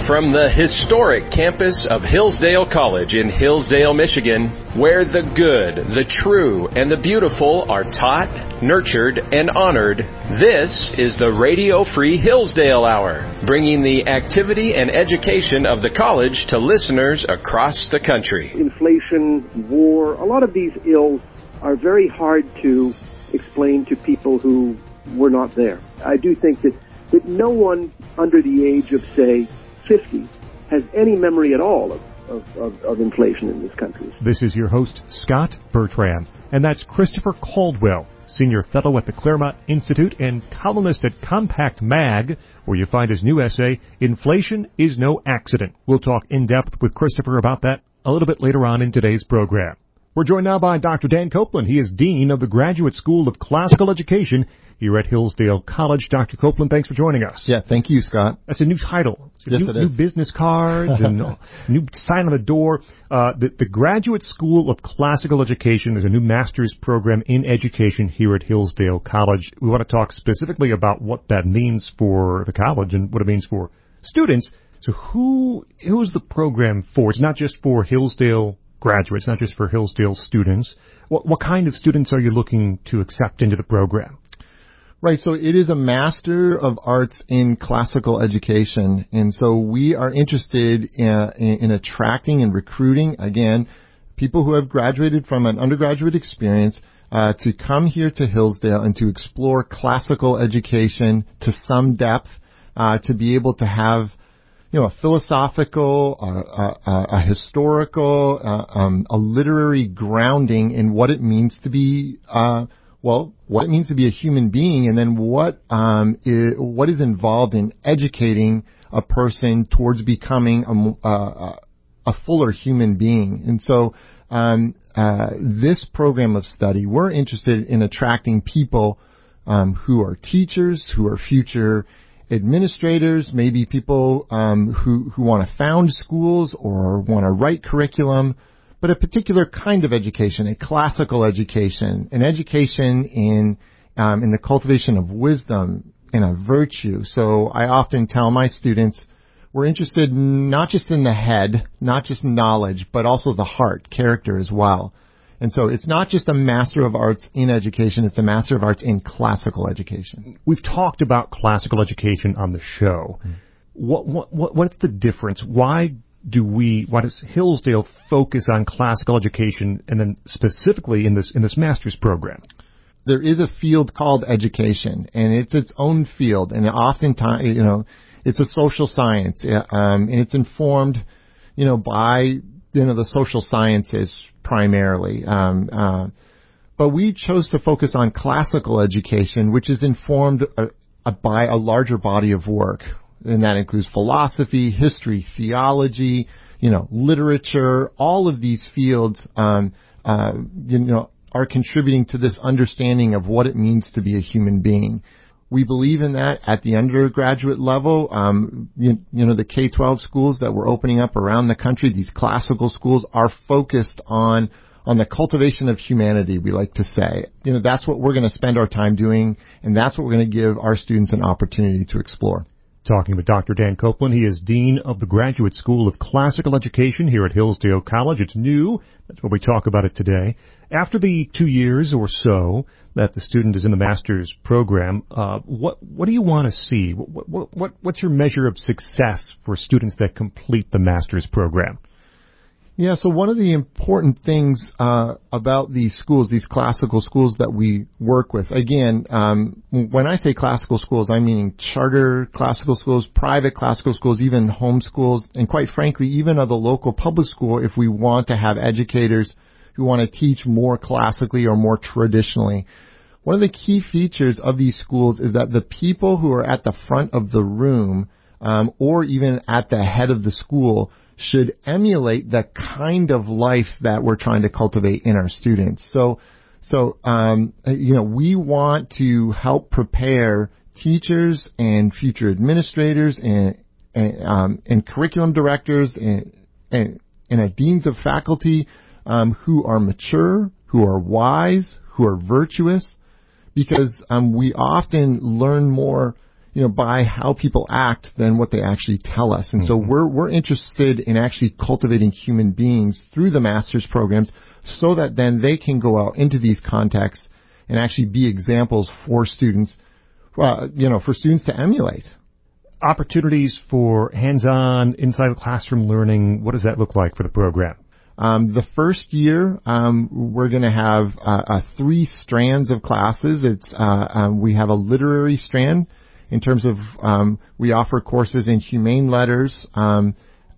from the historic campus of Hillsdale College in Hillsdale, Michigan, where the good, the true, and the beautiful are taught, nurtured, and honored. This is the Radio Free Hillsdale Hour, bringing the activity and education of the college to listeners across the country. Inflation, war, a lot of these ills are very hard to explain to people who were not there. I do think that no one under the age of, say, 50 has any memory at all of inflation in this country. This is your host, Scott Bertrand, and that's Christopher Caldwell, Senior Fellow at the Claremont Institute and columnist at Compact Mag, where you find his new essay, Inflation is No Accident. We'll talk in depth with Christopher about that a little bit later on in today's program. We're joined now by Dr. Dan Copeland. He is Dean of the Graduate School of Classical Education here at Hillsdale College. Dr. Copeland, thanks for joining us. Yeah, thank you, Scott. That's a new title. Yes, it is. New business cards and new sign on the door. The Graduate School of Classical Education is a new master's program in education here at Hillsdale College. We want to talk specifically about what that means for the college and what it means for students. So who is the program for? It's not just for Hillsdale graduates, not just for Hillsdale students. What kind of students are you looking to accept into the program? Right, so it is a Master of Arts in Classical Education, and so we are interested in attracting and recruiting, again, people who have graduated from an undergraduate experience to come here to Hillsdale and to explore classical education to some depth, to be able to have a philosophical, a historical, a literary grounding in what it means to be, what it means to be a human being, and then what is involved in educating a person towards becoming a fuller human being. And so, this program of study, we're interested in attracting people, who are teachers, who are future administrators, maybe people who want to found schools or want to write curriculum, but a particular kind of education, a classical education, an education in the cultivation of wisdom and of virtue. So I often tell my students, we're interested not just in the head, not just knowledge, but also the heart, character as well. And so it's not just a Master of Arts in Education, it's a Master of Arts in Classical Education. We've talked about classical education on the show. What's the difference? Why does Hillsdale focus on classical education and then specifically in this master's program? There is a field called education, and it's its own field, and oftentimes, it's a social science, and it's informed, by, the social sciences primarily. But we chose to focus on classical education, which is informed by a larger body of work. And that includes philosophy, history, theology, literature. All of these fields, are contributing to this understanding of what it means to be a human being. We believe in that at the undergraduate level. The K-12 schools that we're opening up around the country, these classical schools, are focused on the cultivation of humanity, we like to say. That's what we're going to spend our time doing, and that's what we're going to give our students an opportunity to explore. Talking with Dr. Dan Copeland. He is Dean of the Graduate School of Classical Education here at Hillsdale College. It's new. That's why we talk about it today. After the 2 years or so that the student is in the master's program, what do you want to see? What's your measure of success for students that complete the master's program? Yeah, so one of the important things about these schools, these classical schools that we work with, again, when I say classical schools, I'm meaning charter classical schools, private classical schools, even home schools, and quite frankly, even the local public school if we want to have educators who want to teach more classically or more traditionally. One of the key features of these schools is that the people who are at the front of the room or even at the head of the school should emulate the kind of life that we're trying to cultivate in our students. So we want to help prepare teachers and future administrators and curriculum directors and deans of faculty who are mature, who are wise, who are virtuous, because we often learn more by how people act than what they actually tell us. And so we're interested in actually cultivating human beings through the master's programs so that then they can go out into these contexts and actually be examples for students, for students to emulate. Opportunities for hands-on, inside the classroom learning, what does that look like for the program? The first year, we're going to have 3 strands of classes. We have a literary strand in terms of we offer courses in humane letters from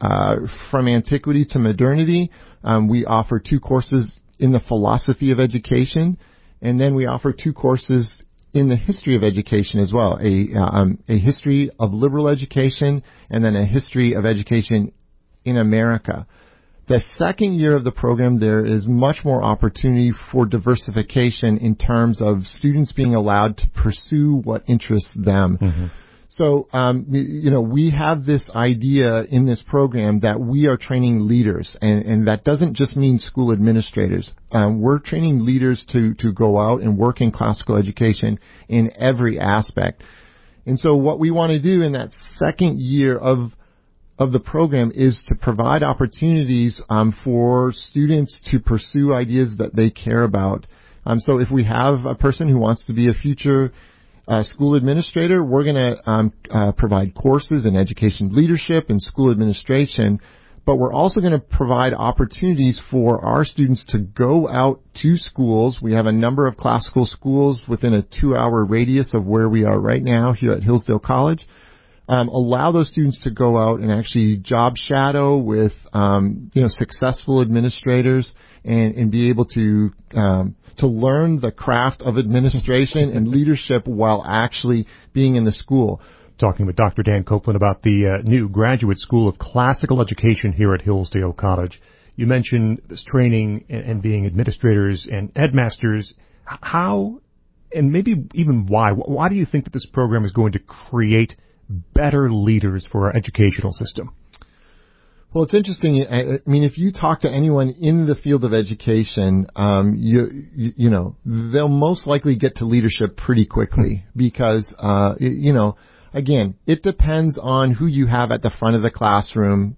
antiquity to modernity. We offer 2 courses in the philosophy of education, and then we offer 2 courses in the history of education as well, a history of liberal education and then a history of education in America. The second year of the program, there is much more opportunity for diversification in terms of students being allowed to pursue what interests them. Mm-hmm. So, we have this idea in this program that we are training leaders, and that doesn't just mean school administrators. We're training leaders to go out and work in classical education in every aspect. And so what we want to do in that second year of the program is to provide opportunities for students to pursue ideas that they care about. So if we have a person who wants to be a future school administrator, we're going to provide courses in education leadership and school administration, but we're also going to provide opportunities for our students to go out to schools. We have a number of classical schools within a 2-hour radius of where we are right now here at Hillsdale College. Allow those students to go out and actually job shadow with successful administrators and be able to learn the craft of administration and leadership while actually being in the school. Talking with Dr. Dan Copeland about the new Graduate School of Classical Education here at Hillsdale College. You mentioned this training and being administrators and headmasters. How, and maybe even why do you think that this program is going to create better leaders for our educational system? Well, it's interesting. I mean, if you talk to anyone in the field of education, they'll most likely get to leadership pretty quickly because, again, it depends on who you have at the front of the classroom,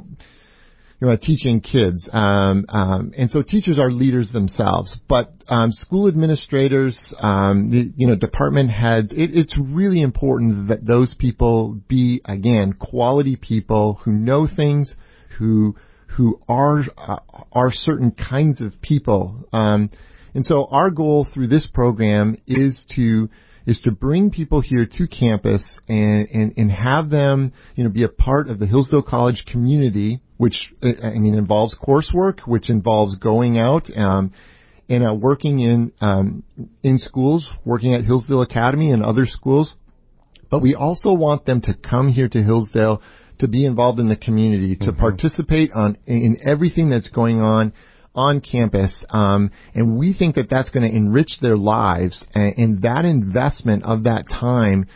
teaching kids. And so teachers are leaders themselves, but, school administrators, department heads, it's really important that those people be, again, quality people who know things, who are certain kinds of people. And so our goal through this program is to bring people here to campus and have them, be a part of the Hillsdale College community, which, involves coursework, which involves going out, and working in schools, working at Hillsdale Academy and other schools. But we also want them to come here to Hillsdale to be involved in the community, to participate in everything that's going on campus, and we think that that's going to enrich their lives, and that investment of that time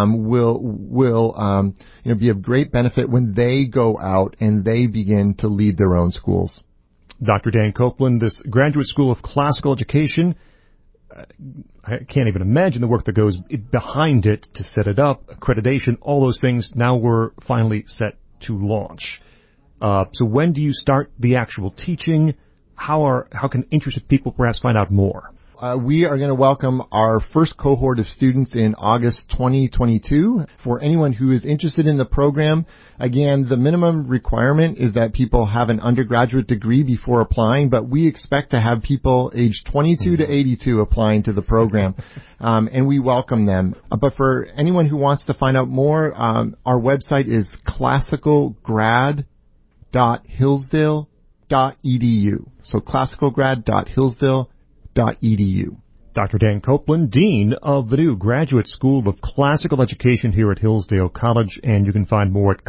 will be of great benefit when they go out and they begin to lead their own schools. Dr. Dan Copeland, this Graduate School of Classical Education, I can't even imagine the work that goes behind it to set it up, accreditation, all those things. Now we're finally set to launch. So when do you start the actual teaching? How can interested people perhaps find out more? We are going to welcome our first cohort of students in August 2022. For anyone who is interested in the program, again, the minimum requirement is that people have an undergraduate degree before applying, but we expect to have people aged 22 to 82 applying to the program, and we welcome them. But for anyone who wants to find out more, our website is classicalgrad.hillsdale.edu. So classicalgrad.hillsdale.edu. Dr. Dan Copeland, Dean of the new Graduate School of Classical Education here at Hillsdale College, and you can find more at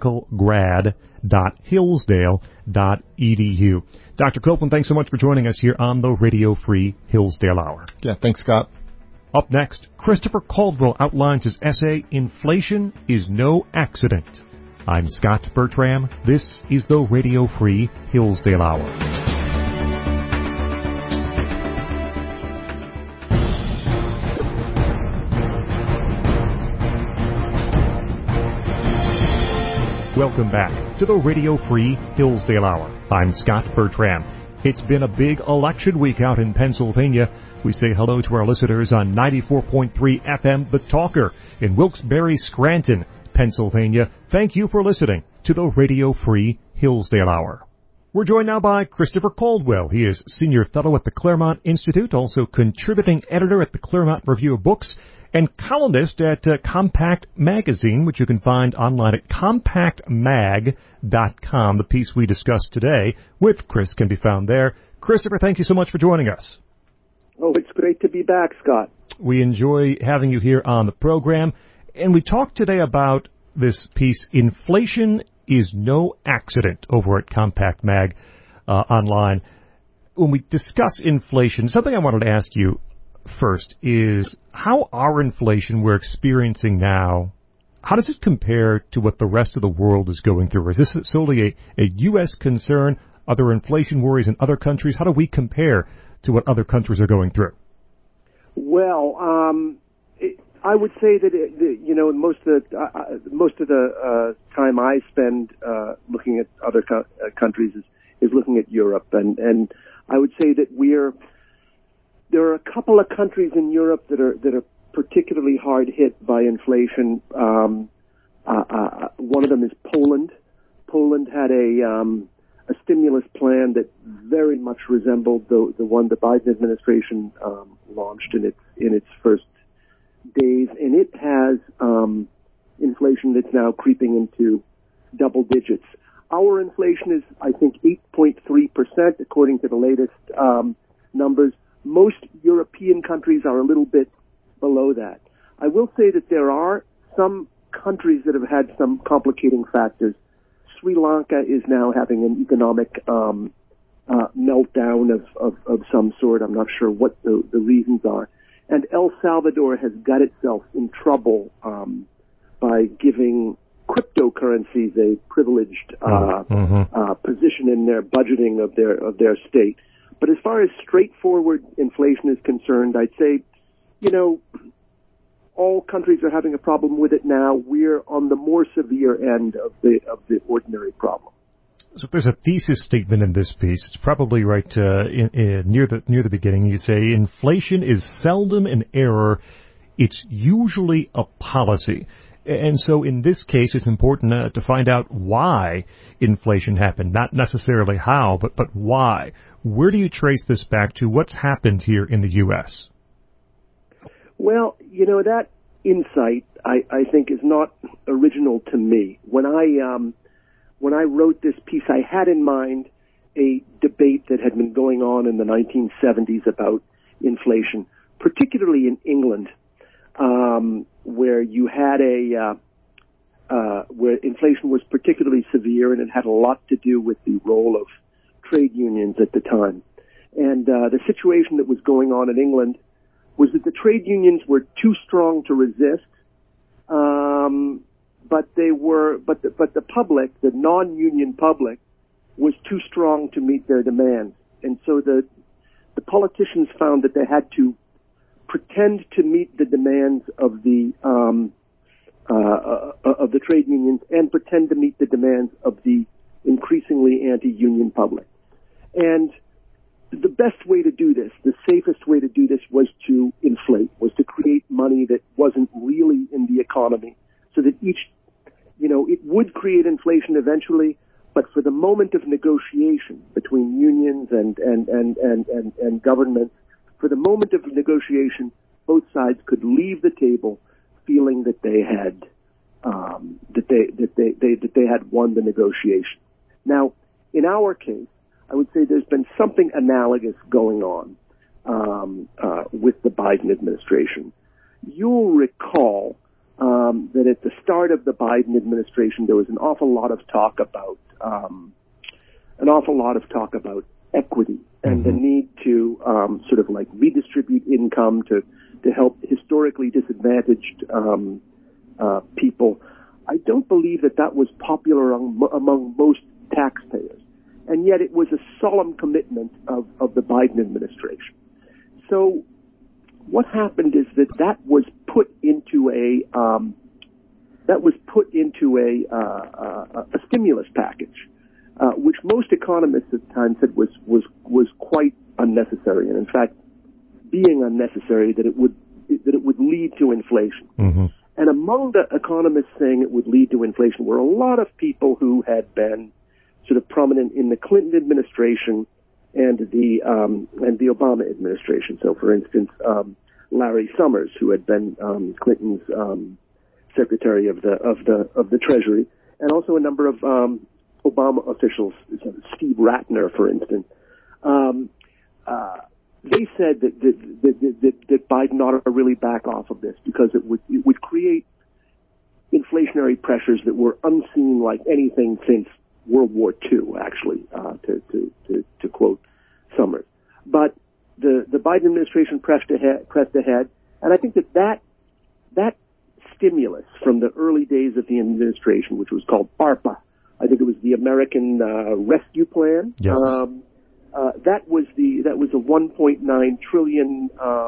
classicalgrad.hillsdale.edu. Dr. Copeland, thanks so much for joining us here on the Radio Free Hillsdale Hour. Yeah, thanks, Scott. Up next, Christopher Caldwell outlines his essay, Inflation is No Accident. I'm Scott Bertram. This is the Radio Free Hillsdale Hour. Welcome back to the Radio Free Hillsdale Hour. I'm Scott Bertram. It's been a big election week out in Pennsylvania. We say hello to our listeners on 94.3 FM The Talker in Wilkes-Barre, Scranton, Pennsylvania. Thank you for listening to the Radio Free Hillsdale Hour. We're joined now by Christopher Caldwell. He is Senior Fellow at the Claremont Institute, also contributing editor at the Claremont Review of Books, and columnist at Compact Magazine, which you can find online at compactmag.com. The piece we discussed today with Chris can be found there. Christopher, thank you so much for joining us. Oh, it's great to be back, Scott. We enjoy having you here on the program, and we talked today about this piece, Inflation is No Accident, over at Compact Mag online. When we discuss inflation, something I wanted to ask you first is how our inflation we're experiencing now, how does it compare to what the rest of the world is going through? Is this solely a U.S. concern? Are there inflation worries in other countries? How do we compare to what other countries are going through? Well, I would say that most of the time I spend looking at other countries is looking at Europe, and I would say that there are a couple of countries in Europe that are particularly hard hit by inflation. One of them is Poland. Poland had a stimulus plan that very much resembled the one the Biden administration launched in its first days, and it has inflation that's now creeping into double digits. Our inflation is, I think, 8.3%, according to the latest numbers. Most European countries are a little bit below that. I will say that there are some countries that have had some complicating factors. Sri Lanka is now having an economic meltdown of some sort. I'm not sure what the reasons are. And El Salvador has got itself in trouble by giving cryptocurrencies a privileged position in their budgeting of their state. But as far as straightforward inflation is concerned, I'd say, all countries are having a problem with it now. We're on the more severe end of the ordinary problem. So if there's a thesis statement in this piece, it's probably right near the beginning. You say inflation is seldom an error; it's usually a policy. And so in this case, it's important to find out why inflation happened, not necessarily how, but why. Where do you trace this back to? What's happened here in the U.S.? Well, that insight, I think, is not original to me. When I wrote this piece, I had in mind a debate that had been going on in the 1970s about inflation, particularly in England, where you had where inflation was particularly severe, and it had a lot to do with the role of trade unions at the time. And the situation that was going on in England was that the trade unions were too strong to resist, but the public, the non-union public, was too strong to meet their demands. And so the politicians found that they had to pretend to meet the demands of the trade unions and pretend to meet the demands of the increasingly anti-union public. And the best way to do this, the safest way to do this, was to inflate, was to create money that wasn't really in the economy, so that it would create inflation eventually, but for the moment of negotiation between unions and governments, for the moment of negotiation, both sides could leave the table feeling that they had that they had won the negotiation. Now, in our case, I would say there's been something analogous going on with the Biden administration. You'll recall that at the start of the Biden administration, there was an awful lot of talk about equity and the need to sort of like redistribute income to help historically disadvantaged people. I don't believe that was popular among most taxpayers, and yet it was a solemn commitment of the Biden administration. So what happened is that was put into a stimulus package, which most economists at the time said was quite unnecessary, and in fact, being unnecessary, that it would lead to inflation. Mm-hmm. And among the economists saying it would lead to inflation were a lot of people who had been sort of prominent in the Clinton administration and the Obama administration. So, for instance, Larry Summers, who had been Clinton's Secretary of the Treasury, and also a number of Obama officials, Steve Ratner, for instance. They said that Biden ought to really back off of this because it would create inflationary pressures that were unseen like anything since World War II, actually, to quote Summers. But the Biden administration pressed ahead, and I think that stimulus from the early days of the administration, which was called ARPA, I think it was the American Rescue Plan. Yes. That was a $1.9 trillion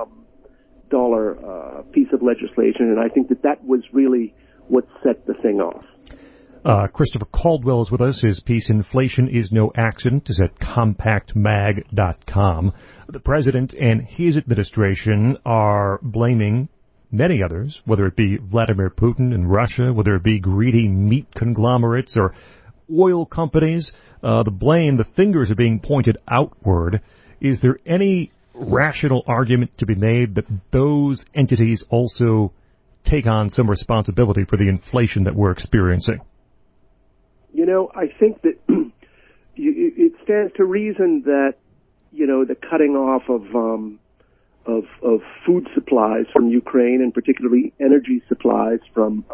piece of legislation, and I think that was really what set the thing off. Christopher Caldwell is with us. His piece, Inflation is No Accident, is at compactmag.com. The president and his administration are blaming many others, whether it be Vladimir Putin in Russia, whether it be greedy meat conglomerates or oil companies. The fingers are being pointed outward. Is there any rational argument to be made that those entities also take on some responsibility for the inflation that we're experiencing? You know, I think that it stands to reason that, you know, the cutting off of food supplies from Ukraine, and particularly energy supplies from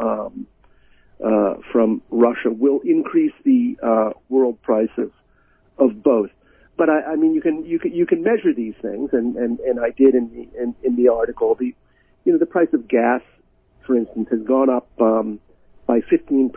Russia, will increase the world price of both. But I mean, you can measure these things, and I did in the article. The price of gas, for instance, has gone up by 15%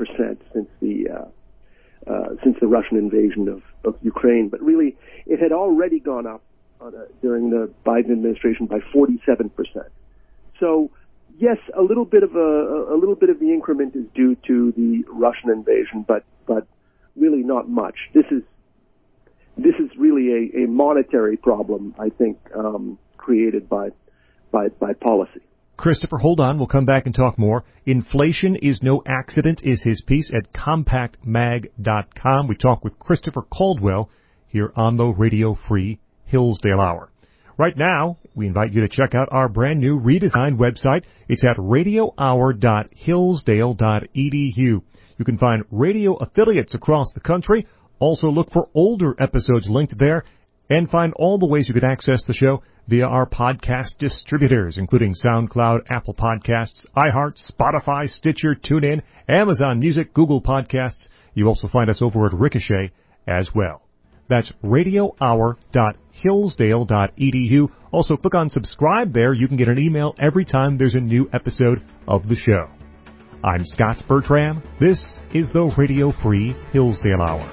since the Russian invasion of Ukraine. But really, it had already gone up during the Biden administration by 47%. So, yes, a little bit of the increment is due to the Russian invasion, but really not much. This is really a monetary problem, I think, created by policy. Christopher, hold on. We'll come back and talk more. Inflation is No Accident is his piece at compactmag.com. We talk with Christopher Caldwell here on the Radio Free Hillsdale Hour. Right now, we invite you to check out our brand new redesigned website. It's at radiohour.hillsdale.edu. You can find radio affiliates across the country. Also look for older episodes linked there, and find all the ways you can access the show via our podcast distributors, including SoundCloud, Apple Podcasts, iHeart, Spotify, Stitcher, TuneIn, Amazon Music, Google Podcasts. You also find us over at Ricochet as well. That's radiohour.hillsdale.edu. Also, click on subscribe there. You can get an email every time there's a new episode of the show. I'm Scott Bertram. This is the Radio Free Hillsdale Hour.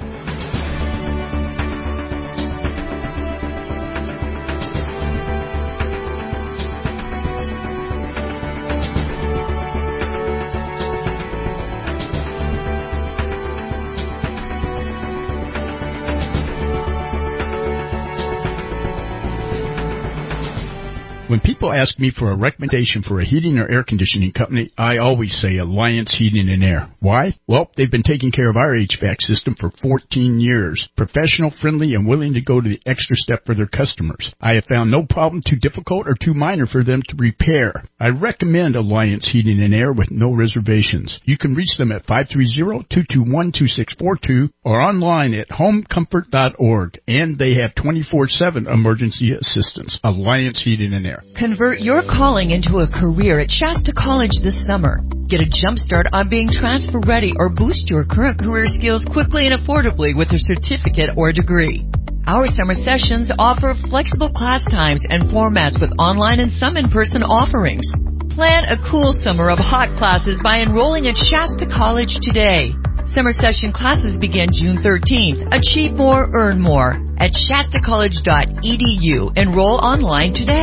When people ask me for a recommendation for a heating or air conditioning company, I always say Alliance Heating and Air. Why? Well, they've been taking care of our HVAC system for 14 years. Professional, friendly, and willing to go to the extra step for their customers. I have found no problem too difficult or too minor for them to repair. I recommend Alliance Heating and Air with no reservations. You can reach them at 530-221-2642 or online at homecomfort.org. And they have 24/7 emergency assistance. Alliance Heating and Air. Convert your calling into a career at Shasta College this summer. Get a jump start on being transfer ready or boost your current career skills quickly and affordably with a certificate or degree. Our summer sessions offer flexible class times and formats with online and some in-person offerings. Plan a cool summer of hot classes by enrolling at Shasta College today. Summer session classes begin June 13th. Achieve more, earn more at shastacollege.edu. Enroll online today.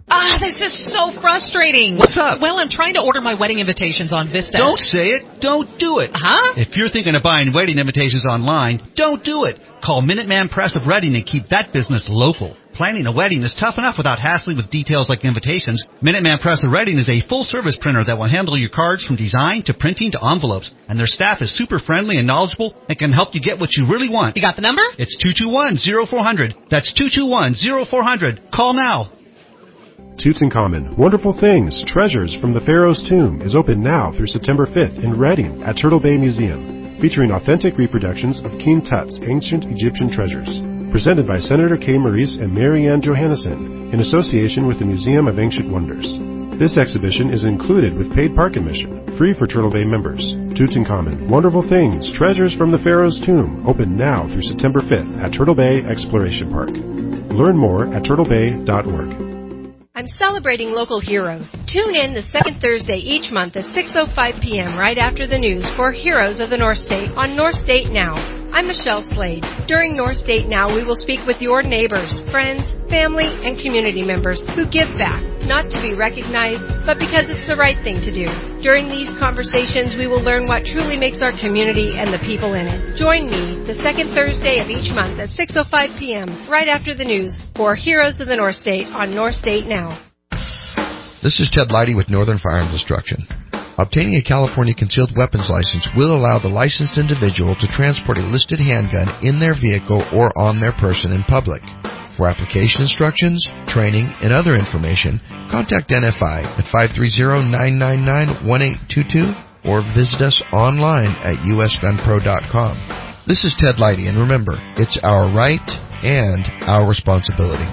This is so frustrating. What's up? Well, I'm trying to order my wedding invitations on Vista. Don't say it. Don't do it. Huh? If you're thinking of buying wedding invitations online, don't do it. Call Minuteman Press of Reading and keep that business local. Planning a wedding is tough enough without hassling with details like invitations. Minuteman Press of Reading is a full-service printer that will handle your cards from design to printing to envelopes. And their staff is super friendly and knowledgeable and can help you get what you really want. You got the number? It's 221-0400. That's 221-0400. Call now. Tutankhamun, Wonderful Things, Treasures from the Pharaoh's Tomb is open now through September 5th in Reading at Turtle Bay Museum, featuring authentic reproductions of King Tut's ancient Egyptian treasures. Presented by Senator Kay Maurice and Mary Ann Johannesson in association with the Museum of Ancient Wonders. This exhibition is included with paid park admission, free for Turtle Bay members. Tutankhamun, Wonderful Things, Treasures from the Pharaoh's Tomb, open now through September 5th at Turtle Bay Exploration Park. Learn more at turtlebay.org. I'm celebrating local heroes. Tune in the second Thursday each month at 6:05 p.m. right after the news for Heroes of the North State on North State Now. I'm Michelle Slade. During North State Now, we will speak with your neighbors, friends, family, and community members who give back, not to be recognized, but because it's the right thing to do. During these conversations, we will learn what truly makes our community and the people in it. Join me the second Thursday of each month at 6:05 p.m. right after the news for Heroes of the North State on North State Now. This is Ted Leidy with Northern Firearms Instruction. Obtaining a California concealed weapons license will allow the licensed individual to transport a listed handgun in their vehicle or on their person in public. For application instructions, training, and other information, contact NFI at 530-999-1822 or visit us online at usgunpro.com. This is Ted Leidy, and remember, it's our right and our responsibility.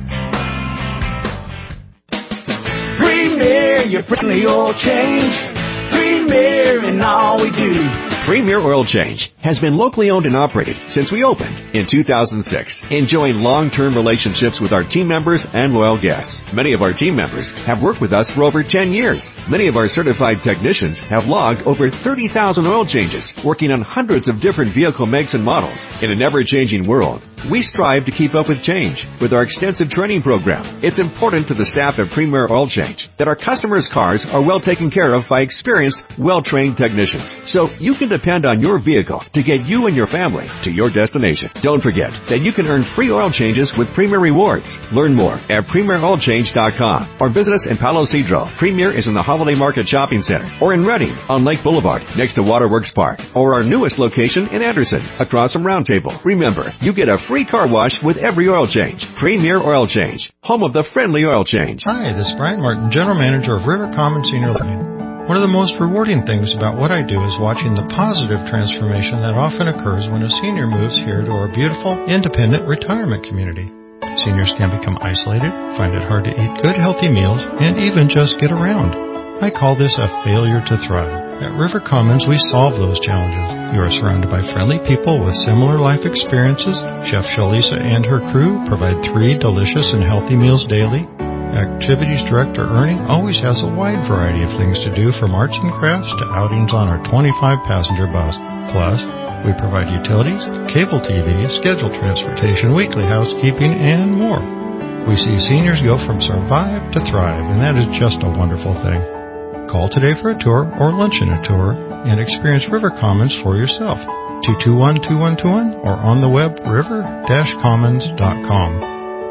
Premier, your friendly oil change. Premier in all we do. Premier Oil Change has been locally owned and operated since we opened in 2006, enjoying long-term relationships with our team members and loyal guests. Many of our team members have worked with us for over 10 years. Many of our certified technicians have logged over 30,000 oil changes, working on hundreds of different vehicle makes and models. In an ever-changing world, we strive to keep up with change with our extensive training program. It's important to the staff at Premier Oil Change that our customers' cars are well taken care of by experienced, well-trained technicians. So you can depend on your vehicle to get you and your family to your destination. Don't forget that you can earn free oil changes with Premier Rewards. Learn more at PremierOilChange.com or visit us in Palo Cedro. Premier is in the Holiday Market Shopping Center or in Reading on Lake Boulevard next to Waterworks Park or our newest location in Anderson across from Round Table. Remember, you get a free car wash with every oil change. Premier Oil Change, home of the friendly oil change. Hi, this is Brian Martin, General Manager of River Common Senior Living. One of the most rewarding things about what I do is watching the positive transformation that often occurs when a senior moves here to our beautiful, independent retirement community. Seniors can become isolated, find it hard to eat good, healthy meals, and even just get around. I call this a failure to thrive. At River Commons, we solve those challenges. You are surrounded by friendly people with similar life experiences. Chef Shalisa and her crew provide 3 delicious and healthy meals daily. Activities Director Ernie always has a wide variety of things to do, from arts and crafts to outings on our 25-passenger bus. Plus, we provide utilities, cable TV, scheduled transportation, weekly housekeeping, and more. We see seniors go from survive to thrive, and that is just a wonderful thing. Call today for a tour or lunch and a tour and experience River Commons for yourself. 221-2121 or on the web river-commons.com.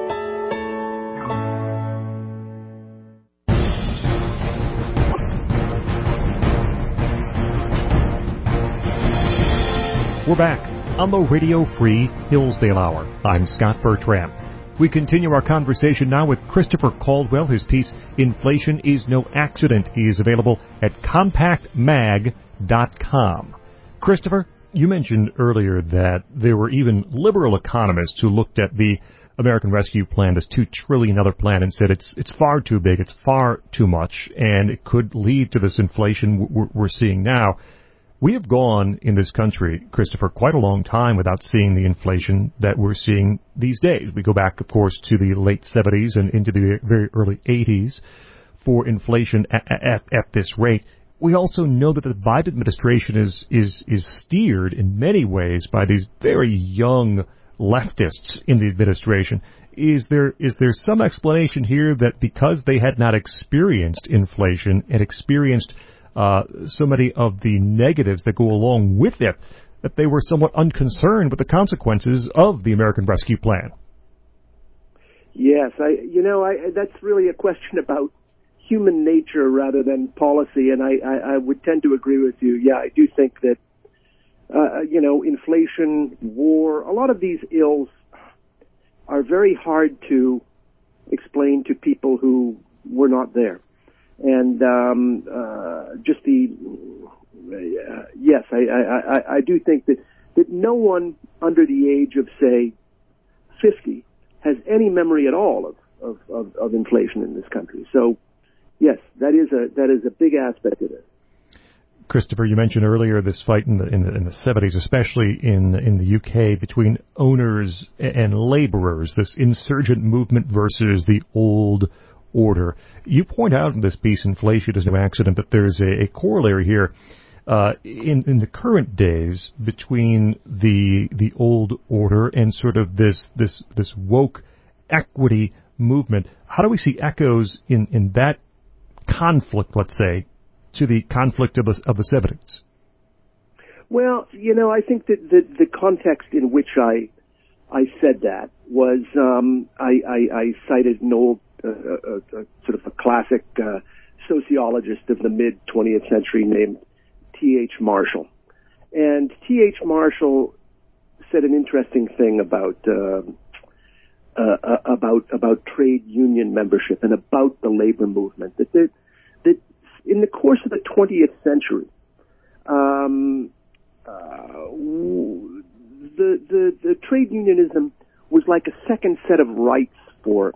We're back on the Radio Free Hillsdale Hour. I'm Scott Bertram. We continue our conversation now with Christopher Caldwell. His piece, Inflation is No Accident, is available at compactmag.com. Christopher, you mentioned earlier that there were even liberal economists who looked at the American Rescue Plan, this $2 trillion plan, and said it's far too big, it's far too much, and it could lead to this inflation we're seeing now. We have gone in this country, Christopher, quite a long time without seeing the inflation that we're seeing these days. We go back, of course, to the late 70s and into the very early 80s for inflation at this rate. We also know that the Biden administration is steered in many ways by these very young leftists in the administration. Is there some explanation here that because they had not experienced inflation and experienced so many of the negatives that go along with it, that they were somewhat unconcerned with the consequences of the American Rescue Plan? Yes, that's really a question about human nature rather than policy, and I would tend to agree with you. Yeah, I do think that, inflation, war, a lot of these ills are very hard to explain to people who were not there. And yes, I do think that no one under the age of, say, 50 has any memory at all of inflation in this country. So, yes, that is a big aspect of it. Christopher, you mentioned earlier this fight in the 70s, especially in the UK, between owners and laborers, this insurgent movement versus the old order. You point out in this piece, Inflation is No Accident, that there's a corollary here in the current days between the old order and sort of this woke equity movement. How do we see echoes in that conflict, let's say, to the conflict of the 70s? Well, I think that the context in which I said that was I cited an old sort of a classic sociologist of the mid-20th century named T.H. Marshall. And T.H. Marshall said an interesting thing about trade union membership and about the labor movement, that in the course of the 20th century, the trade unionism was like a second set of rights for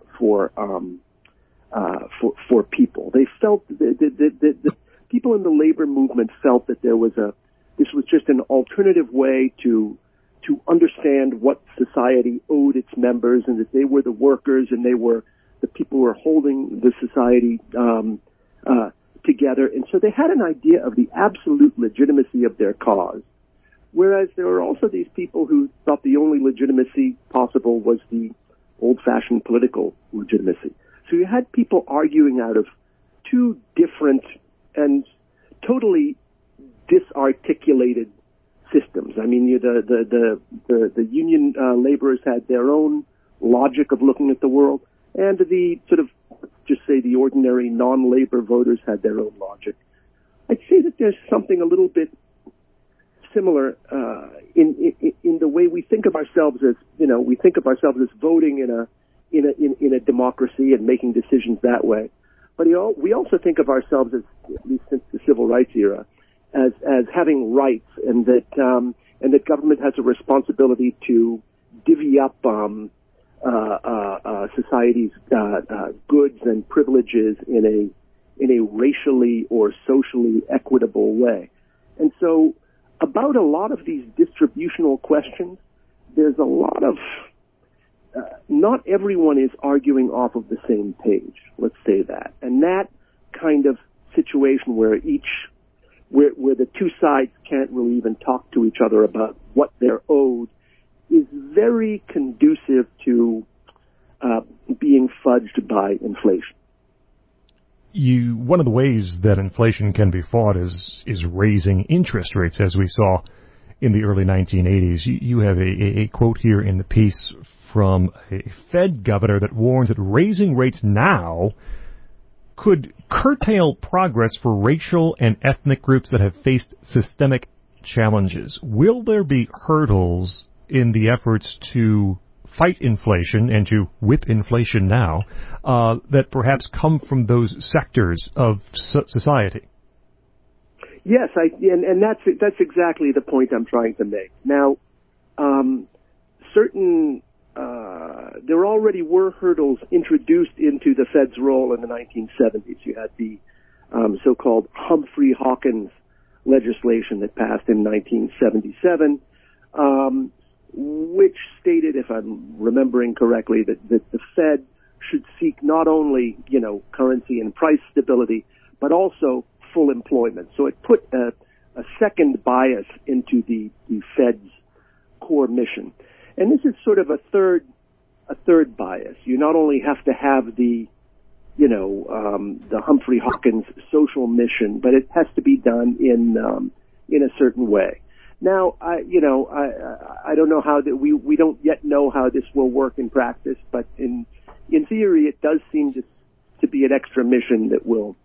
people. They felt the people in the labor movement felt that this was just an alternative way to understand what society owed its members, and that they were the workers and they were the people who were holding the society together. And so they had an idea of the absolute legitimacy of their cause. Whereas there were also these people who thought the only legitimacy possible was the old-fashioned political legitimacy. So you had people arguing out of two different and totally disarticulated systems. I mean, the union laborers had their own logic of looking at the world, and the sort of, just say, the ordinary non-labor voters had their own logic. I'd say that there's something a little bit similar in the way we think of ourselves as, we think of ourselves as voting in a democracy and making decisions that way. But we also think of ourselves as, at least since the civil rights era, as having rights, and that government has a responsibility to divvy up society's goods and privileges in a racially or socially equitable way. And so, about a lot of these distributional questions, there's a lot of not everyone is arguing off of the same page. Let's say that, and that kind of situation where the two sides can't really even talk to each other about what they're owed is very conducive to being fudged by inflation. One of the ways that inflation can be fought is raising interest rates, as we saw in the early 1980s. You have a quote here in the piece from a Fed governor that warns that raising rates now could curtail progress for racial and ethnic groups that have faced systemic challenges. Will there be hurdles in the efforts to fight inflation and to whip inflation now that perhaps come from those sectors of society? Yes, and that's exactly the point I'm trying to make. Now, there already were hurdles introduced into the Fed's role in the 1970s. You had the so-called Humphrey-Hawkins legislation that passed in 1977, which stated, if I'm remembering correctly, that the Fed should seek not only, currency and price stability, but also full employment. So it put a second bias into the Fed's core mission. And this is sort of a third a third bias. You not only have to have the Humphrey Hawkins social mission, but it has to be done in a certain way. Now, I don't know how that we don't yet know how this will work in practice, but in theory, it does seem to be an extra mission that will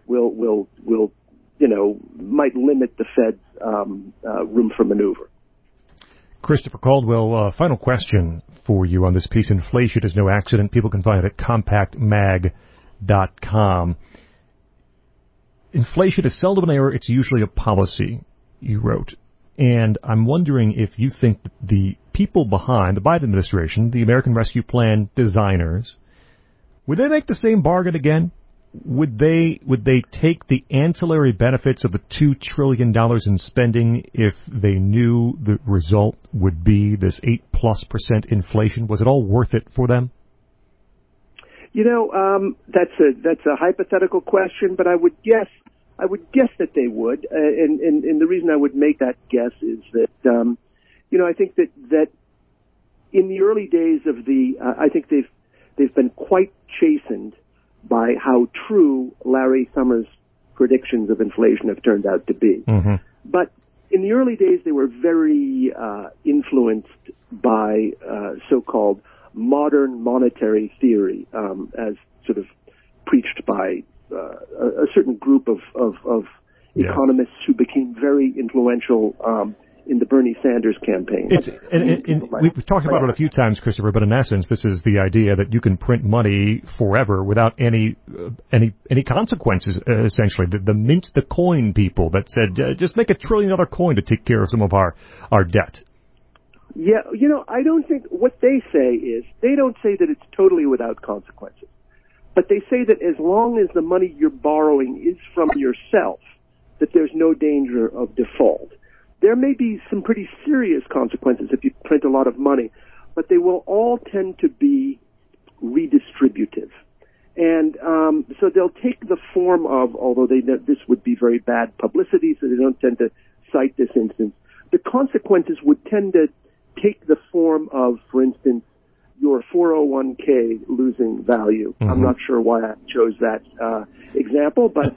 might limit the Fed's room for maneuver. Christopher Caldwell, final question for you on this piece. Inflation is no accident. People can find it at compactmag.com. Inflation is seldom an error. It's usually a policy, you wrote. And I'm wondering if you think that the people behind the Biden administration, the American Rescue Plan designers, would they make the same bargain again? Would they take the ancillary benefits of the $2 trillion in spending if they knew the result would be this 8+% inflation? Was it all worth it for them? That's a hypothetical question, but I would guess that they would. And the reason I would make that guess is that I think that in the early days of I think they've been quite chastened by how true Larry Summers' predictions of inflation have turned out to be. Mm-hmm. But in the early days, they were very influenced by so-called modern monetary theory, as sort of preached by a certain group of economists who became very influential in the Bernie Sanders campaign. We've talked about it a few times, Christopher, but in essence, this is the idea that you can print money forever without any consequences, essentially. The mint the coin people that said, just make $1 trillion coin to take care of some of our debt. Yeah, I don't think what they say is, they don't say that it's totally without consequences. But they say that as long as the money you're borrowing is from yourself, that there's no danger of default. There may be some pretty serious consequences if you print a lot of money, but they will all tend to be redistributive. And so they'll take the form of, although this would be very bad publicity, so they don't tend to cite this instance, the consequences would tend to take the form of, for instance, your 401k losing value. Mm-hmm. I'm not sure why I chose that example, but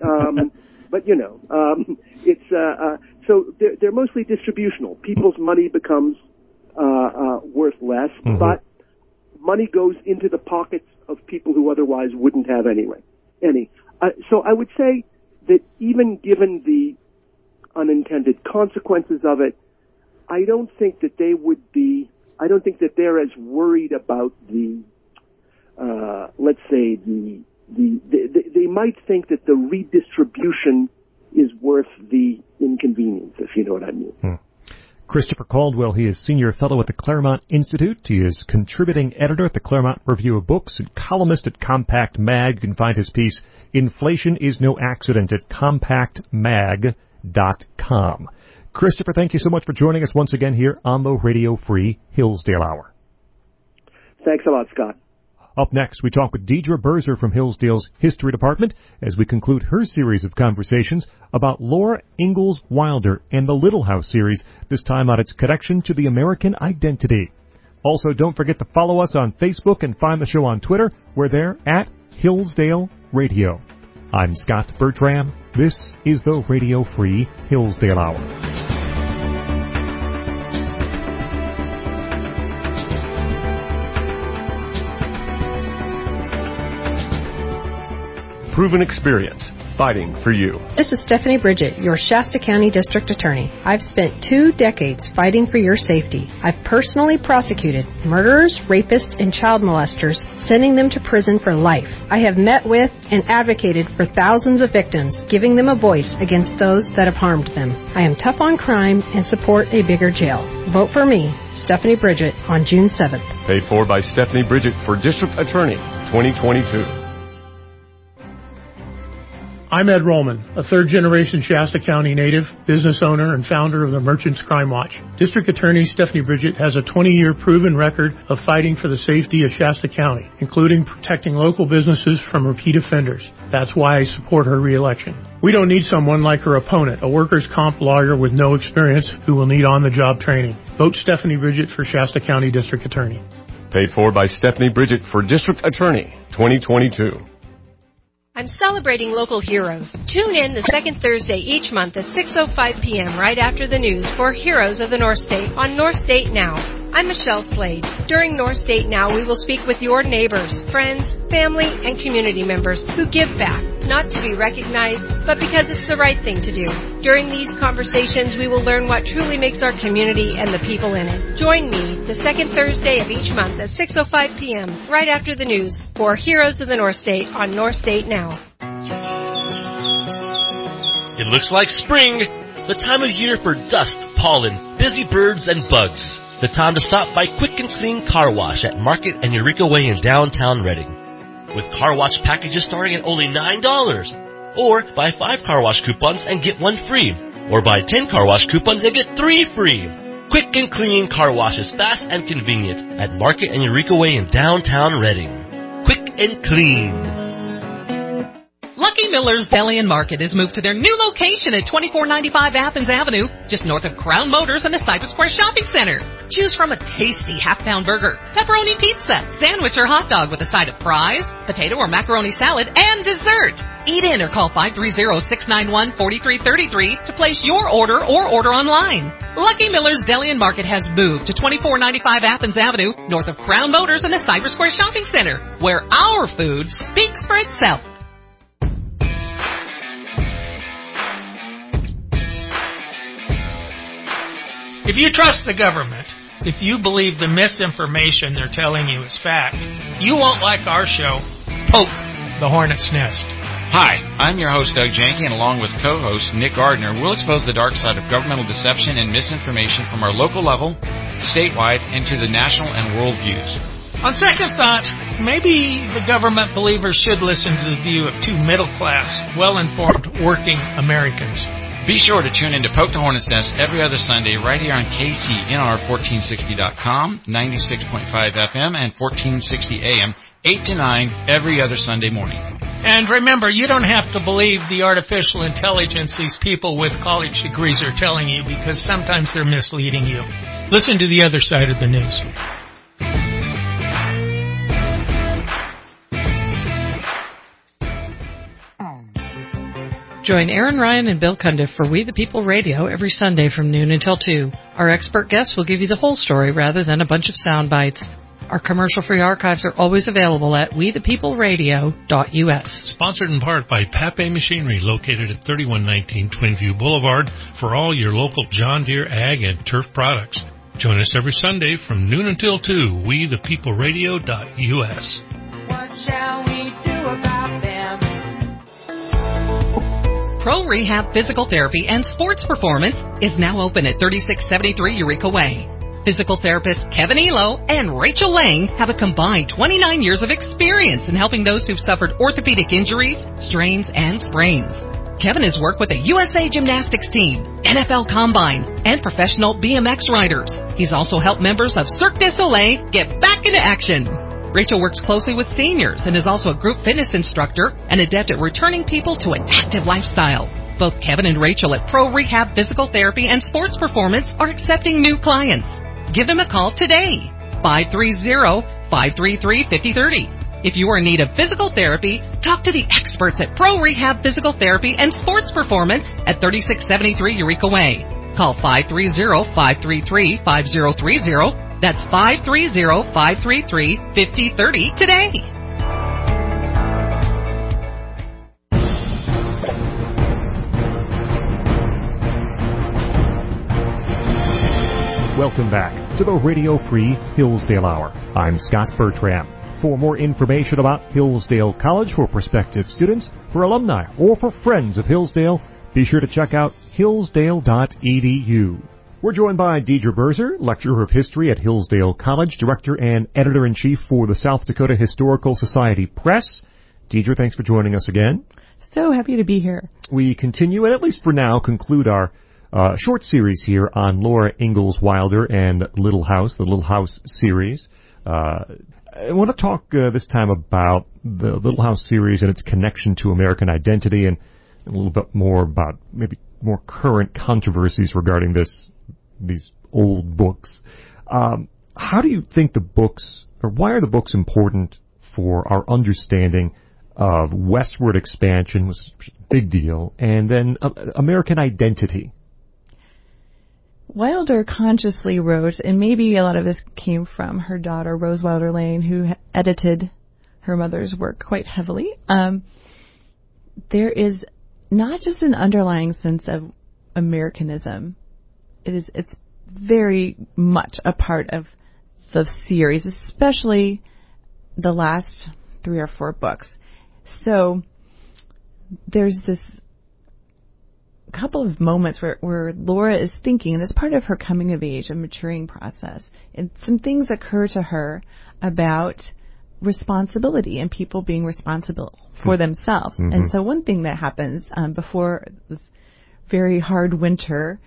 it's so they're mostly distributional. People's money becomes worth less, mm-hmm. but money goes into the pockets of people who otherwise wouldn't have any. So I would say that even given the unintended consequences of it, I don't think that they would be. I don't think that they're as worried about the, let's say they might think that the redistribution is worth the inconvenience, if you know what I mean. Christopher Caldwell, he is Senior Fellow at the Claremont Institute. He is contributing editor at the Claremont Review of Books and columnist at Compact Mag. You can find his piece, Inflation is No Accident, at compactmag.com. Christopher, thank you so much for joining us once again here on the Radio Free Hillsdale Hour. Thanks a lot, Scott. Up next, we talk with Deidre Berzer from Hillsdale's History Department as we conclude her series of conversations about Laura Ingalls Wilder and the Little House series, this time on its connection to the American identity. Also, don't forget to follow us on Facebook and find the show on Twitter. We're there at Hillsdale Radio. I'm Scott Bertram. This is the Radio Free Hillsdale Hour. Proven experience, fighting for you. This is Stephanie Bridget, your Shasta County District Attorney. I've spent 2 decades fighting for your safety. I've personally prosecuted murderers, rapists, and child molesters, sending them to prison for life. I have met with and advocated for thousands of victims, giving them a voice against those that have harmed them. I am tough on crime and support a bigger jail. Vote for me, Stephanie Bridget, on June 7th. Paid for by Stephanie Bridget for District Attorney 2022. I'm Ed Rollman, a third-generation Shasta County native, business owner, and founder of the Merchants Crime Watch. District Attorney Stephanie Bridget has a 20-year proven record of fighting for the safety of Shasta County, including protecting local businesses from repeat offenders. That's why I support her re-election. We don't need someone like her opponent, a workers' comp lawyer with no experience who will need on-the-job training. Vote Stephanie Bridget for Shasta County District Attorney. Paid for by Stephanie Bridget for District Attorney 2022. I'm celebrating local heroes. Tune in the second Thursday each month at 6:05 p.m. right after the news for Heroes of the North State on North State Now. I'm Michelle Slade. During North State Now, we will speak with your neighbors, friends, family, and community members who give back, not to be recognized, but because it's the right thing to do. During these conversations, we will learn what truly makes our community and the people in it. Join me the second Thursday of each month at 6:05 p.m. right after the news for Heroes of the North State on North State Now. It looks like spring, the time of year for dust, pollen, busy birds, and bugs. The time to stop by Quick and Clean Car Wash at Market and Eureka Way in downtown Reading. With car wash packages starting at only $9. Or buy 5 car wash coupons and get 1 free. Or buy 10 car wash coupons and get 3 free. Quick and Clean Car Wash is fast and convenient at Market and Eureka Way in downtown Reading. Quick and Clean. Lucky Miller's Deli and Market has moved to their new location at 2495 Athens Avenue, just north of Crown Motors and the Cypress Square Shopping Center. Choose from a tasty half-pound burger, pepperoni pizza, sandwich or hot dog with a side of fries, potato or macaroni salad, and dessert. Eat in or call 530-691-4333 to place your order or order online. Lucky Miller's Deli and Market has moved to 2495 Athens Avenue, north of Crown Motors and the Cypress Square Shopping Center, where our food speaks for itself. If you trust the government, if you believe the misinformation they're telling you is fact, you won't like our show, Poke the Hornet's Nest. Hi, I'm your host, Doug Janke, and along with co-host Nick Gardner, we'll expose the dark side of governmental deception and misinformation from our local level, statewide, and to the national and world views. On second thought, maybe the government believers should listen to the view of 2 middle-class, well-informed, working Americans. Be sure to tune in to Poke the Hornet's Nest every other Sunday right here on KCNR1460.com, 96.5 FM, and 1460 AM, 8 to 9 every other Sunday morning. And remember, you don't have to believe the artificial intelligence these people with college degrees are telling you, because sometimes they're misleading you. Listen to the other side of the news. Join Aaron Ryan and Bill Cundiff for We the People Radio every Sunday from noon until 2. Our expert guests will give you the whole story rather than a bunch of sound bites. Our commercial-free archives are always available at wethepeopleradio.us. Sponsored in part by Pape Machinery, located at 3119 Twinview Boulevard, for all your local John Deere ag and turf products. Join us every Sunday from noon until 2, wethepeopleradio.us. What shall we do about them? Pro Rehab Physical Therapy and Sports Performance is now open at 3673 Eureka Way. Physical therapists Kevin Elo and Rachel Lang have a combined 29 years of experience in helping those who've suffered orthopedic injuries, strains, and sprains. Kevin has worked with the USA Gymnastics team, NFL Combine, and professional BMX riders. He's also helped members of Cirque du Soleil get back into action. Rachel works closely with seniors and is also a group fitness instructor and adept at returning people to an active lifestyle. Both Kevin and Rachel at Pro Rehab Physical Therapy and Sports Performance are accepting new clients. Give them a call today, 530-533-5030. If you are in need of physical therapy, talk to the experts at Pro Rehab Physical Therapy and Sports Performance at 3673 Eureka Way. Call 530-533-5030. That's 530-533-5030 today. Welcome back to the Radio Free Hillsdale Hour. I'm Scott Bertram. For more information about Hillsdale College for prospective students, for alumni, or for friends of Hillsdale, be sure to check out hillsdale.edu. We're joined by Deidre Berzer, Lecturer of History at Hillsdale College, Director and Editor-in-Chief for the South Dakota Historical Society Press. Deidre, thanks for joining us again. So happy to be here. We continue, and at least for now, conclude our short series here on Laura Ingalls Wilder and Little House, the Little House series. I want to talk this time about the Little House series and its connection to American identity, and a little bit more about maybe more current controversies regarding these old books. How do you think the books or why are the books important for our understanding of westward expansion, which is a big deal, and then American identity? Wilder consciously wrote, and maybe a lot of this came from her daughter, Rose Wilder Lane, who edited her mother's work quite heavily. There is not just an underlying sense of Americanism. It's very much a part of the series, especially the last 3 or 4 books. So there's this couple of moments where Laura is thinking, and it's part of her coming of age and maturing process, and some things occur to her about responsibility and people being responsible for themselves. Mm-hmm. And so one thing that happens before this very hard winter,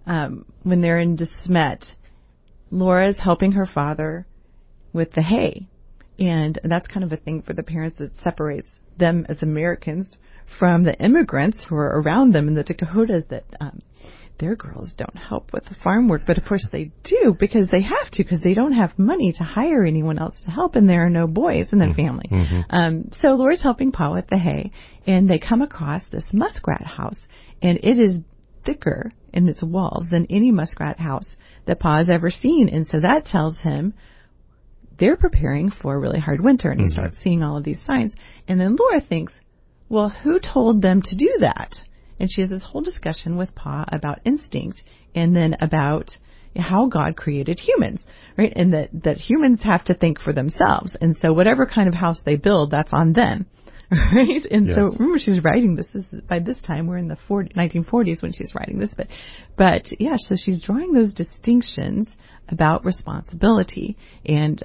when they're in De Smet, Laura is helping her father with the hay. And that's kind of a thing for the parents that separates them as Americans from the immigrants who are around them in the Dakotas, that their girls don't help with the farm work. But, of course, they do because they have to, because they don't have money to hire anyone else to help, and there are no boys in the family. Mm-hmm. So Laura's helping Pa with the hay, and they come across this muskrat house, and it is thicker in its walls than any muskrat house that Pa has ever seen. And so that tells him they're preparing for a really hard winter, and he starts seeing all of these signs. And then Laura thinks, well, who told them to do that? And she has this whole discussion with Pa about instinct, and then about how God created humans, right? And that humans have to think for themselves. And so whatever kind of house they build, that's on them, right? And so remember, she's writing this. By this time, we're in the 1940s when she's writing this. But yeah, so she's drawing those distinctions about responsibility and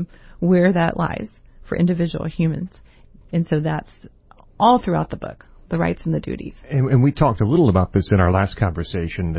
where that lies for individual humans. And so that's all throughout the book, the rights and the duties. And we talked a little about this in our last conversation,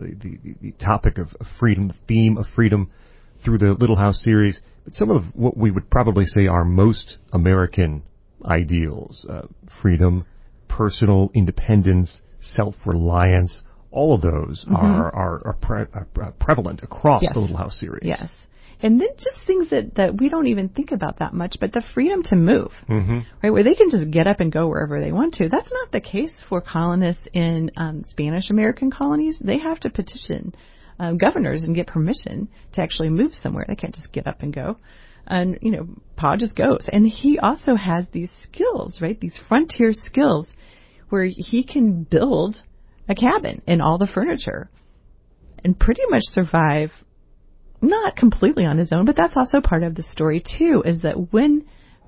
the topic of freedom, the theme of freedom through the Little House series. But some of what we would probably say are most American ideals, freedom, personal independence, self-reliance, all of those are prevalent across the Little House series. Yes. And then just things that we don't even think about that much, but the freedom to move, right, where they can just get up and go wherever they want to. That's not the case for colonists in Spanish-American colonies. They have to petition governors and get permission to actually move somewhere. They can't just get up and go. And, Pa just goes. And he also has these skills, right, these frontier skills where he can build a cabin and all the furniture and pretty much survive, not completely on his own, but that's also part of the story too, is that when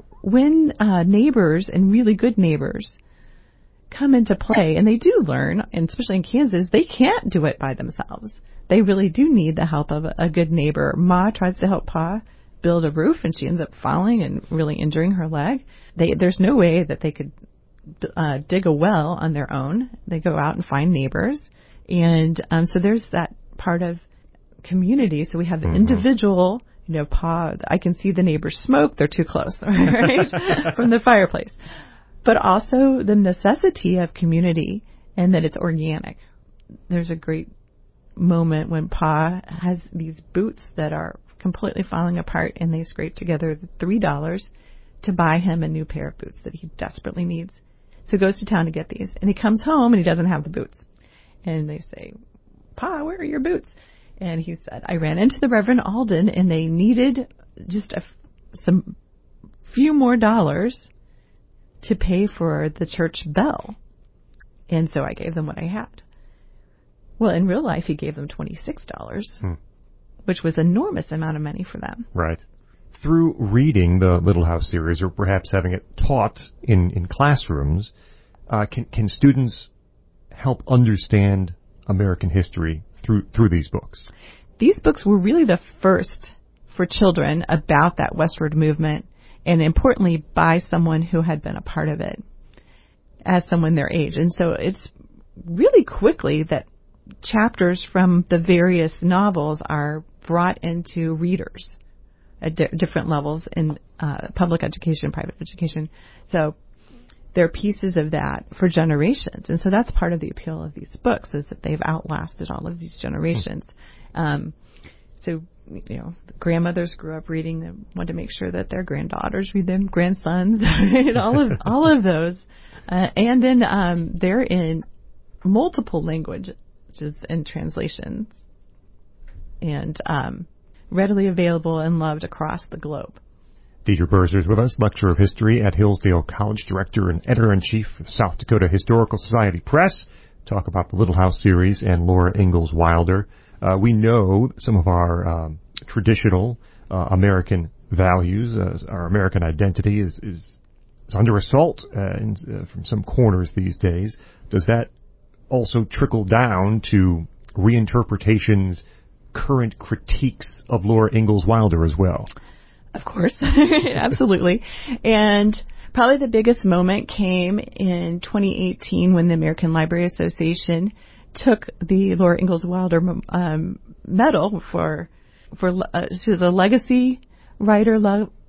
neighbors and really good neighbors come into play, and they do learn, and especially in Kansas, they can't do it by themselves. They really do need the help of a good neighbor. Ma tries to help Pa build a roof, and she ends up falling and really injuring her leg. There's no way that they could dig a well on their own. They go out and find neighbors. And so there's that part of community. So we have the individual, Pa, I can see the neighbors smoke, they're too close, right? From the fireplace. But also the necessity of community, and that it's organic. There's a great moment when Pa has these boots that are completely falling apart, and they scrape together $3 to buy him a new pair of boots that he desperately needs. So he goes to town to get these, and he comes home and he doesn't have the boots. And they say, Pa, where are your boots? And he said, I ran into the Reverend Alden, and they needed just some few more dollars to pay for the church bell. And so I gave them what I had. Well, in real life, he gave them $26, which was an enormous amount of money for them. Right. Through reading the Little House series, or perhaps having it taught in classrooms, can students help understand American history through these books? These books were really the first for children about that westward movement, and importantly, by someone who had been a part of it as someone their age. And so it's really quickly that chapters from the various novels are brought into readers at different levels in public education, private education. So there are pieces of that for generations. And so that's part of the appeal of these books, is that they've outlasted all of these generations. So grandmothers grew up reading them, wanted to make sure that their granddaughters read them, grandsons, right? all of those. And then they're in multiple languages and translations, and readily available and loved across the globe. Deidre Berzer is with us, lecturer of history at Hillsdale College, director and editor-in-chief of South Dakota Historical Society Press. Talk about the Little House series and Laura Ingalls Wilder. We know some of our traditional American values, our American identity is under assault from some corners these days. Does that also trickle down to reinterpretations, current critiques of Laura Ingalls Wilder as well? Of course, absolutely. And probably the biggest moment came in 2018 when the American Library Association took the Laura Ingalls Wilder medal for she was a legacy writer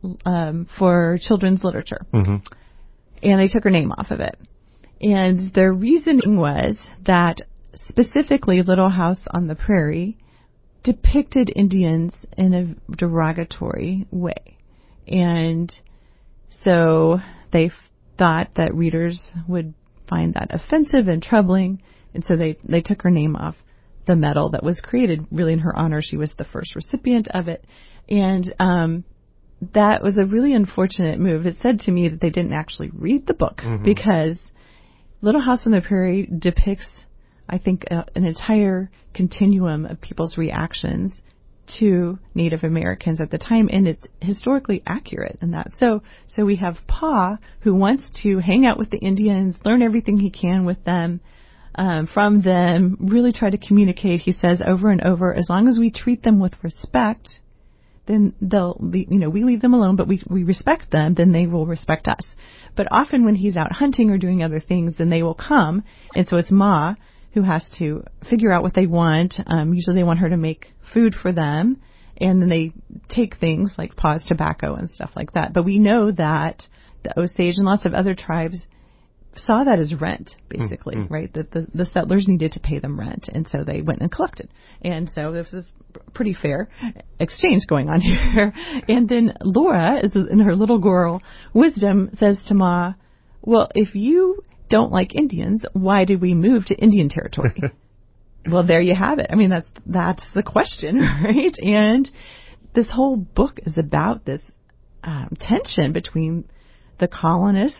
for children's literature. Mm-hmm. And they took her name off of it. And their reasoning was that specifically Little House on the Prairie depicted Indians in a derogatory way. And so they thought that readers would find that offensive and troubling, and so they took her name off the medal that was created really in her honor. She was the first recipient of it. And that was a really unfortunate move. It said to me that they didn't actually read the book, mm-hmm. because Little House on the Prairie depicts, I think, an entire continuum of people's reactions to Native Americans at the time, and it's historically accurate in that. So we have Pa, who wants to hang out with the Indians, learn everything he can with them, from them, really try to communicate. He says over and over, as long as we treat them with respect, then we leave them alone, but we respect them, then they will respect us. But often when he's out hunting or doing other things, then they will come, and so it's Ma who has to figure out what they want. Usually they want her to make food for them, and then they take things like Pa's tobacco and stuff like that. But we know that the Osage and lots of other tribes saw that as rent, basically, mm-hmm. right? That the settlers needed to pay them rent, and so they went and collected. And so there was this pretty fair exchange going on here. And then Laura, in her little girl wisdom, says to Ma, well, if you don't like Indians, why did we move to Indian territory? Well, there you have it. I mean, that's the question, right? And this whole book is about this tension between the colonists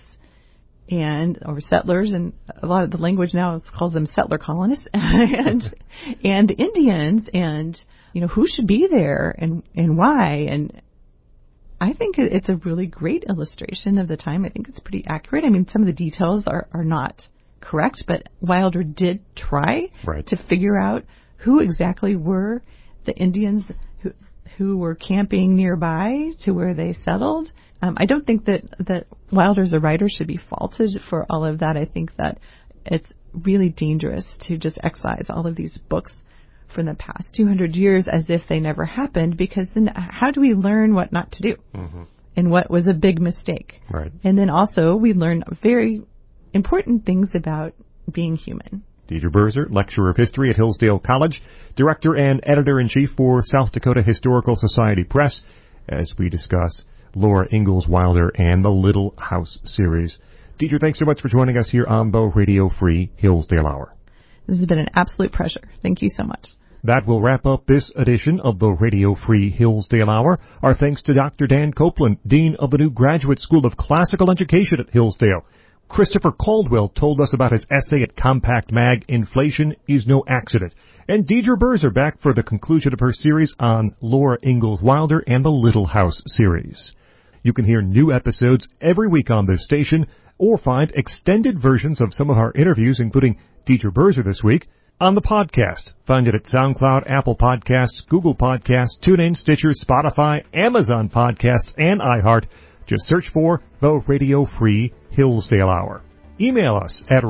or settlers, and a lot of the language now calls them settler colonists, and the Indians, and who should be there and why. And I think it's a really great illustration of the time. I think it's pretty accurate. I mean, some of the details are not correct, but Wilder did try to figure out who exactly were the Indians who were camping nearby to where they settled. I don't think that Wilder as a writer should be faulted for all of that. I think that it's really dangerous to just excise all of these books from the past 200 years as if they never happened, because then how do we learn what not to do, mm-hmm. and what was a big mistake? Right. And then also we learn very important things about being human. Deidre Berzer, lecturer of history at Hillsdale College, director and editor-in-chief for South Dakota Historical Society Press, as we discuss Laura Ingalls Wilder and the Little House series. Deidre, thanks so much for joining us here on the Radio Free Hillsdale Hour. This has been an absolute pleasure. Thank you so much. That will wrap up this edition of the Radio Free Hillsdale Hour. Our thanks to Dr. Dan Copeland, Dean of the new Graduate School of Classical Education at Hillsdale. Christopher Caldwell told us about his essay at Compact Mag, Inflation is No Accident. And Deidre Berzer back for the conclusion of her series on Laura Ingalls Wilder and the Little House series. You can hear new episodes every week on this station, or find extended versions of some of our interviews, including Deidre Berzer this week, on the podcast. Find it at SoundCloud, Apple Podcasts, Google Podcasts, TuneIn, Stitcher, Spotify, Amazon Podcasts, and iHeart. Just search for the Radio Free Hillsdale Hour. Email us at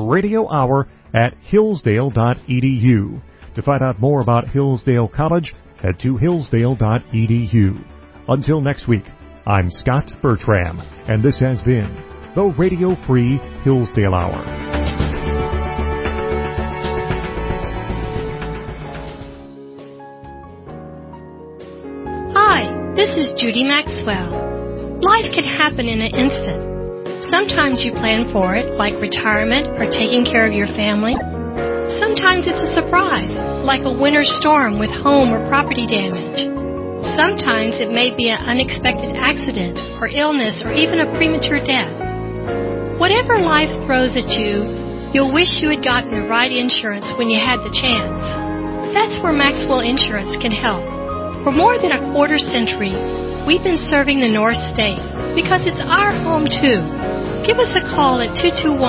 radiohour@hillsdale.edu. To find out more about Hillsdale College, head to hillsdale.edu. Until next week, I'm Scott Bertram, and this has been the Radio Free Hillsdale Hour. This is Judy Maxwell. Life can happen in an instant. Sometimes you plan for it, like retirement or taking care of your family. Sometimes it's a surprise, like a winter storm with home or property damage. Sometimes it may be an unexpected accident or illness or even a premature death. Whatever life throws at you, you'll wish you had gotten the right insurance when you had the chance. That's where Maxwell Insurance can help. For more than a quarter century, we've been serving the North State because it's our home too. Give us a call at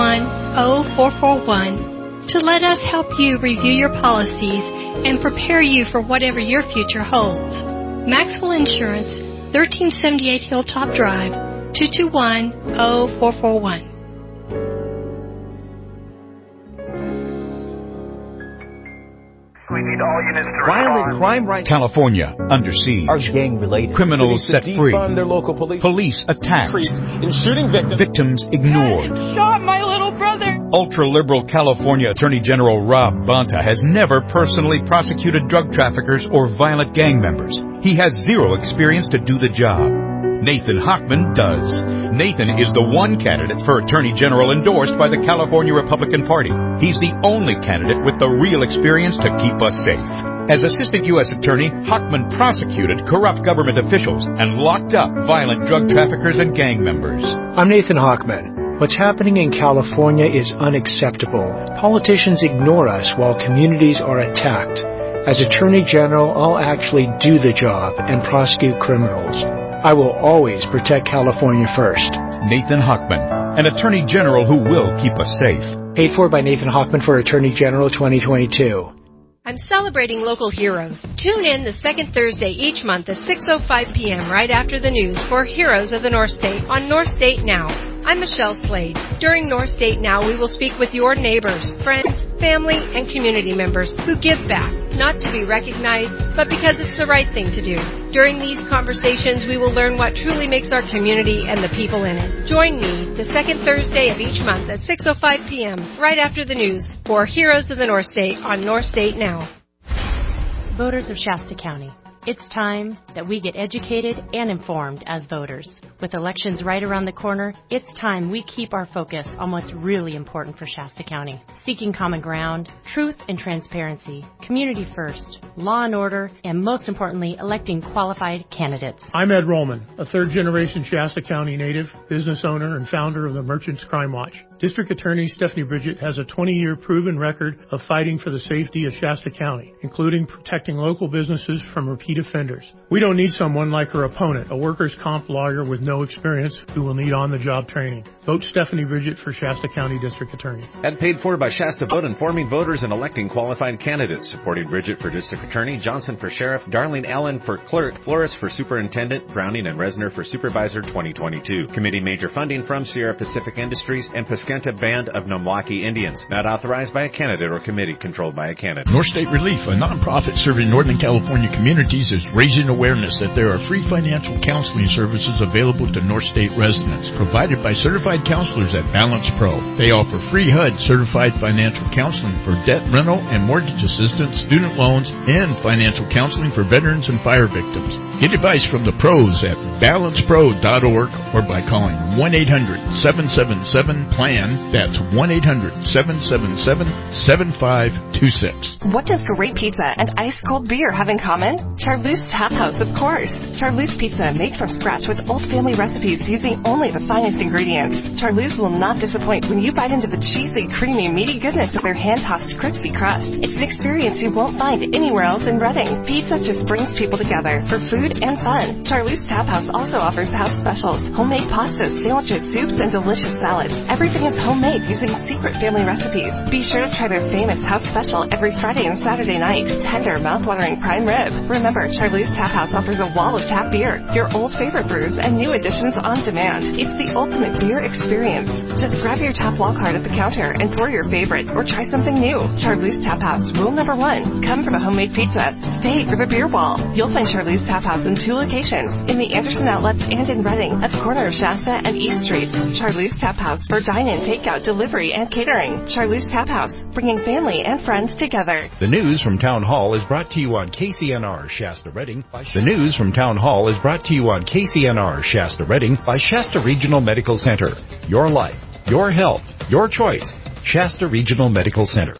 221-0441 to let us help you review your policies and prepare you for whatever your future holds. Maxwell Insurance, 1378 Hilltop Drive, 221-0441. Violent crime right California under siege. Are gang related. Criminals set free. Their local police attacked. In shooting Victims ignored. Shot my little brother. Ultra-liberal California Attorney General Rob Bonta has never personally prosecuted drug traffickers or violent gang members. He has zero experience to do the job. Nathan Hochman does. Nathan is the one candidate for Attorney General endorsed by the California Republican Party. He's the only candidate with the real experience to keep us safe. As Assistant U.S. Attorney, Hochman prosecuted corrupt government officials and locked up violent drug traffickers and gang members. I'm Nathan Hochman. What's happening in California is unacceptable. Politicians ignore us while communities are attacked. As Attorney General, I'll actually do the job and prosecute criminals. I will always protect California first. Nathan Hochman, an Attorney General who will keep us safe. Paid for by Nathan Hochman for Attorney General 2022. I'm celebrating local heroes. Tune in the second Thursday each month at 6:05 p.m. right after the news for Heroes of the North State on North State Now. I'm Michelle Slade. During North State Now, we will speak with your neighbors, friends, family, and community members who give back, not to be recognized, but because it's the right thing to do. During these conversations, we will learn what truly makes our community and the people in it. Join me the second Thursday of each month at 6:05 p.m. right after the news for Heroes of the North State on North State Now. Voters of Shasta County, it's time that we get educated and informed as voters. With elections right around the corner, it's time we keep our focus on what's really important for Shasta County. Seeking common ground, truth and transparency, community first, law and order, and most importantly, electing qualified candidates. I'm Ed Rollman, a third-generation Shasta County native, business owner, and founder of the Merchants Crime Watch. District Attorney Stephanie Bridget has a 20-year proven record of fighting for the safety of Shasta County, including protecting local businesses from repeat offenders. We don't need someone like her opponent, a workers' comp lawyer with no experience who will need on-the-job training. Vote Stephanie Bridget for Shasta County District Attorney. And paid for by Shasta Vote, informing voters and electing qualified candidates. Supporting Bridget for District Attorney, Johnson for Sheriff, Darlene Allen for Clerk, Flores for Superintendent, Browning and Resner for Supervisor 2022. Committee major funding from Sierra Pacific Industries and Pesquenta Band of Nomwaki Indians. Not authorized by a candidate or committee controlled by a candidate. North State Relief, a nonprofit serving Northern California communities, is raising awareness that there are free financial counseling services available to North State residents, provided by certified counselors at Balance Pro. They offer free HUD certified financial counseling for debt, rental, and mortgage assistance, student loans, and financial counseling for veterans and fire victims. Get advice from the pros at balancepro.org or by calling 1-800-777-PLAN. That's 1-800-777-7526. What does great pizza and ice-cold beer have in common? Charleuse Tap House, of course. Charleuse Pizza, made from scratch with old family recipes using only the finest ingredients. Charleuse will not disappoint when you bite into the cheesy, creamy, meaty goodness of their hand-tossed crispy crust. It's an experience you won't find anywhere else in Redding. Pizza just brings people together for food and fun. Charleuse Tap House also offers house specials, homemade pastas, sandwiches, soups, and delicious salads. Everything is homemade using secret family recipes. Be sure to try their famous house special every Friday and Saturday night. Tender, mouth-watering prime rib. Remember, Charleuse Tap House offers a wall of tap beer, your old favorite brews, and new additions on demand. It's the ultimate beer experience. Just grab your tap wall card at the counter and pour your favorite, or try something new. Charleuse Tap House, rule number 1, come for the homemade pizza. Stay for the beer wall. You'll find Charleuse Tap House in 2 locations, in the Anderson Outlets and in Reading, at the corner of Shasta and East Streets. Charleuse Tap House for dine-in, takeout, delivery, and catering. Charleuse Tap House, bringing family and friends together. The news from Town Hall is brought to you on KCNR Shasta Reading. The news from Town Hall is brought to you on KCNR Shasta Reading by Shasta Regional Medical Center. Your life, your health, your choice. Shasta Regional Medical Center.